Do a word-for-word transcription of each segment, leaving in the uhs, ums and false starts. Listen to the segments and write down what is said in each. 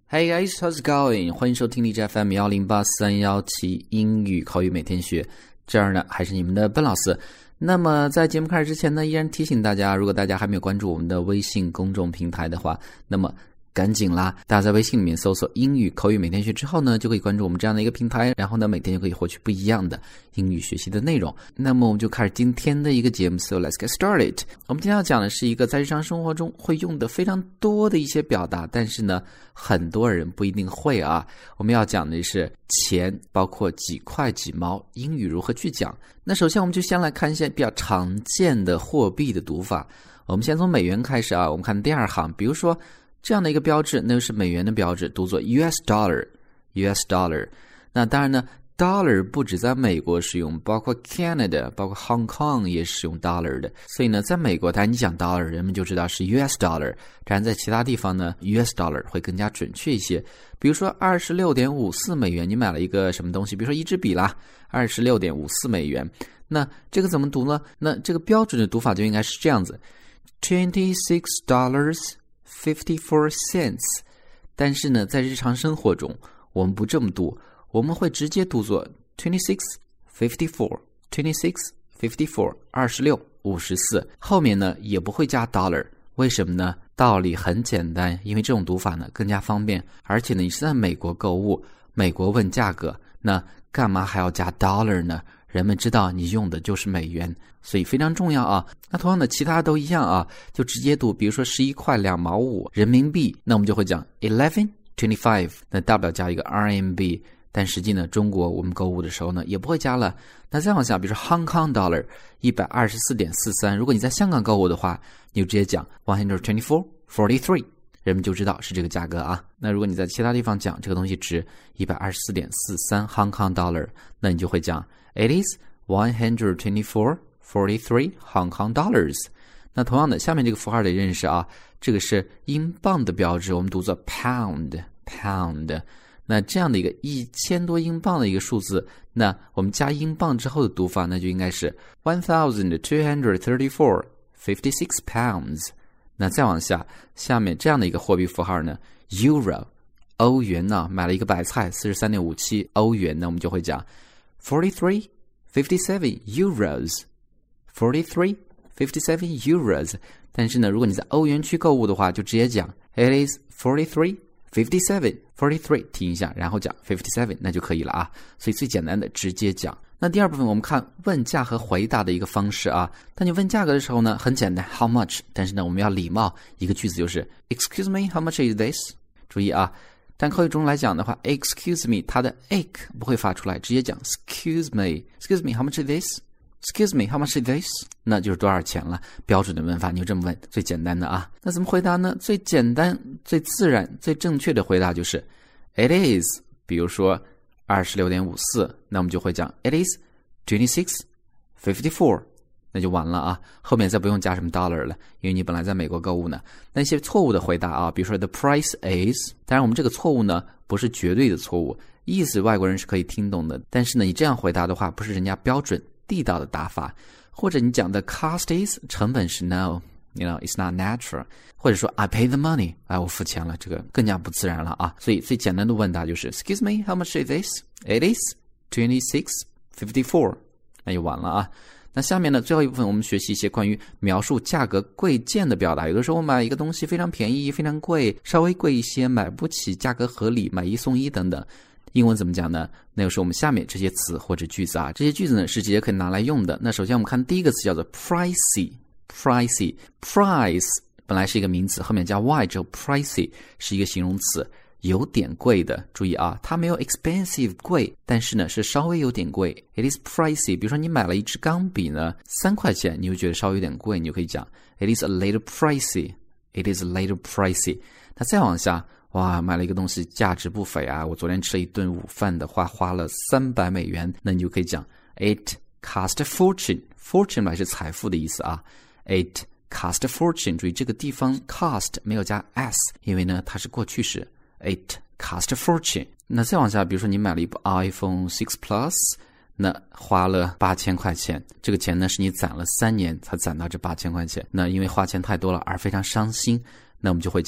Hey guys, how's it going? 欢迎收听荔枝 F M 一零八三一七英语口语每天学，这儿呢还是你们的笨老师。那么在节目开始之前呢，依然提醒大家，如果大家还没有关注我们的微信公众平台的话，那么赶紧啦！大家在微信里面搜索英语口语每天学之后呢，就可以关注我们这样的一个平台，然后呢每天就可以获取不一样的英语学习的内容。那么我们就开始今天的一个节目 So let's get started。 我们今天要讲的是一个在日常生活中会用的非常多的一些表达，但是呢很多人不一定会啊。我们要讲的是钱，包括几块几毛，英语如何去讲。那首先我们就先来看一些比较常见的货币的读法。我们先从美元开始啊，我们看第二行，比如说这样的一个标志，那就是美元的标志，读作 U S dollar U S dollar。 那当然呢 dollar 不止在美国使用，包括 Canada 包括 Hong Kong 也使用 dollar 的，所以呢在美国当你讲 dollar 人们就知道是 U S dollar， 当然在其他地方呢 U S dollar 会更加准确一些。比如说 二十六点五四美元，你买了一个什么东西，比如说一支笔啦， 二十六点五四美元，那这个怎么读呢？那这个标准的读法就应该是这样子 twenty-six dollars fifty-four cents。 但是呢在日常生活中我们不这么读，我们会直接读作 twenty-six fifty-four twenty-six fifty-four 二十六五十四，后面呢也不会加 dollar。 为什么呢？道理很简单，因为这种读法呢更加方便，而且呢你是在美国购物，美国问价格，那干嘛还要加 dollar 呢？人们知道你用的就是美元，所以非常重要啊。那同样的其他都一样啊，就直接读，比如说十一块两毛五人民币，那我们就会讲 eleven twenty-five， 那大不了加一个 R M B， 但实际呢中国我们购物的时候呢也不会加了。那再往下，比如说 Hong Kong dollar 一百二十四点四三，如果你在香港购物的话，你就直接讲 one twenty-four forty-three， 人们就知道是这个价格啊。那如果你在其他地方讲这个东西值一百二十四点四三 Hong Kong dollar， 那你就会讲It is one twenty-four forty-three Hong Kong dollars。 那同样的，下面这个符号得认识啊，这个是英镑的标志，我们读作 pound pound。 那这样的一个一千多英镑的一个数字，那我们加英镑之后的读法那就应该是 one thousand two hundred thirty-four fifty-six pounds。 那再往下，下面这样的一个货币符号呢 Euro 欧元呢，买了一个白菜 四十三点五七欧元，那我们就会讲forty-three fifty-seven euros forty-three fifty-seven euros。 但是呢如果你在欧元区购物的话，就直接讲 It is forty-three fifty-seven forty-three 停一下，然后讲 fifty-seven， 那就可以了啊。所以最简单的直接讲。那第二部分我们看问价和回答的一个方式啊。当你问价格的时候呢很简单 How much， 但是呢我们要礼貌，一个句子就是 Excuse me, how much is this？ 注意啊，但口语中来讲的话 excuse me 它的 ake 不会发出来，直接讲 excuse me excuse me how much is this excuse me how much is this， 那就是多少钱了。标准的问法你就这么问，最简单的啊。那怎么回答呢？最简单最自然最正确的回答就是 it is， 比如说 二十六点五四， 那我们就会讲 it is twenty-six fifty-four，那就完了啊，后面再不用加什么 dollar 了，因为你本来在美国购物呢。那些错误的回答啊，比如说 the price is， 当然我们这个错误呢不是绝对的错误，意思外国人是可以听懂的，但是呢你这样回答的话不是人家标准地道的答法。或者你讲的 cost is， 成本是 no you know it's not natural， 或者说 I pay the money， 哎我付钱了，这个更加不自然了啊。所以最简单的问答就是 excuse me how much is this it is twenty-six fifty-four， 那就完了啊。那下面呢最后一部分我们学习一些关于描述价格贵贱的表达。有的时候我买一个东西非常便宜非常贵，稍微贵一些买不起，价格合理，买一送一等等，英文怎么讲呢？那就是我们下面这些词或者句子啊，这些句子呢是直接可以拿来用的。那首先我们看第一个词叫做 pricey pricey price 本来是一个名词，后面加 y 之后 pricey 是一个形容词，有点贵的。注意啊，它没有 expensive 贵，但是呢是稍微有点贵。 It is pricey， 比如说你买了一支钢笔呢三块钱，你就觉得稍微有点贵，你就可以讲 It is a little pricey It is a little pricey。 那再往下，哇，买了一个东西价值不菲啊，我昨天吃了一顿午饭的话花了三百美元，那你就可以讲 It cost a fortune fortune 来是财富的意思啊。 It cost a fortune， 注意这个地方 cost 没有加 s， 因为呢它是过去式。 It cost a fortune。 那再往下，比如说你买了一部 iPhone six Plus， 那花了八千块钱，这个钱呢是你攒了三年才攒到这八千块钱，那因为花钱太多了而非常伤心，那我们就会讲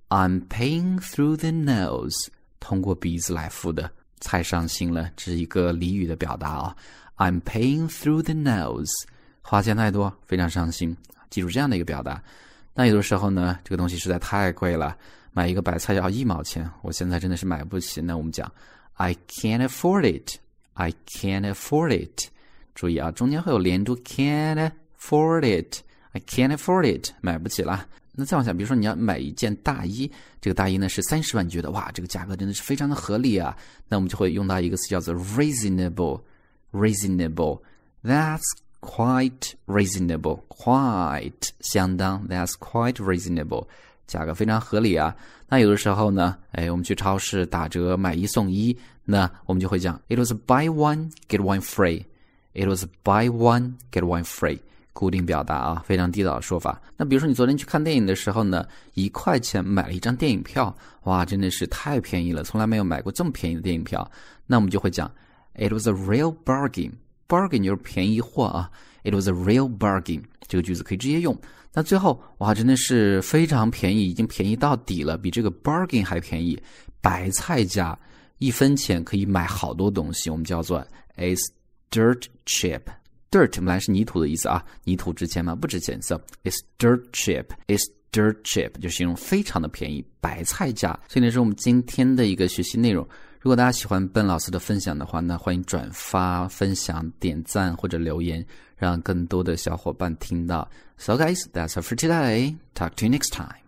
I'm paying through the nose， 通过鼻子来付的，太伤心了，这是一个俚语的表达啊。I'm paying through the nose， 花钱太多，非常伤心，记住这样的一个表达。那有的时候呢，这个东西实在太贵了，买一个白菜要一毛钱，我现在真的是买不起，那我们讲 I can't afford it， I can't afford it。 注意啊，中间会有连读 can't afford it， I can't afford it， 买不起啦。那再往下，比如说你要买一件大衣，这个大衣呢是三十万，你觉得哇，这个价格真的是非常的合理啊，那我们就会用到一个词叫做 reasonable， reasonable， that's quite reasonable， quite 相当 that's quite reasonable， 价格非常合理啊。那有的时候呢，哎，我们去超市打折买一送一，那我们就会讲 it was buy one get one free， it was buy one get one free，固定表达啊，非常地道的说法。那比如说你昨天去看电影的时候呢，一块钱买了一张电影票，哇，真的是太便宜了，从来没有买过这么便宜的电影票。那我们就会讲 it was a real bargain， bargain 就是便宜货啊， it was a real bargain， 这个句子可以直接用。那最后哇，真的是非常便宜，已经便宜到底了，比这个 bargain 还便宜，白菜价一分钱可以买好多东西，我们叫做 it's dirt cheap。dirt 本来是泥土的意思啊，泥土值钱吗？不值钱 ，so it's dirt cheap, it's dirt cheap 就形容非常的便宜，白菜价。所以呢，是我们今天的一个学习内容。如果大家喜欢笨老师的分享的话呢，欢迎转发、分享、点赞或者留言，让更多的小伙伴听到。So guys, that's all for today. Talk to you next time.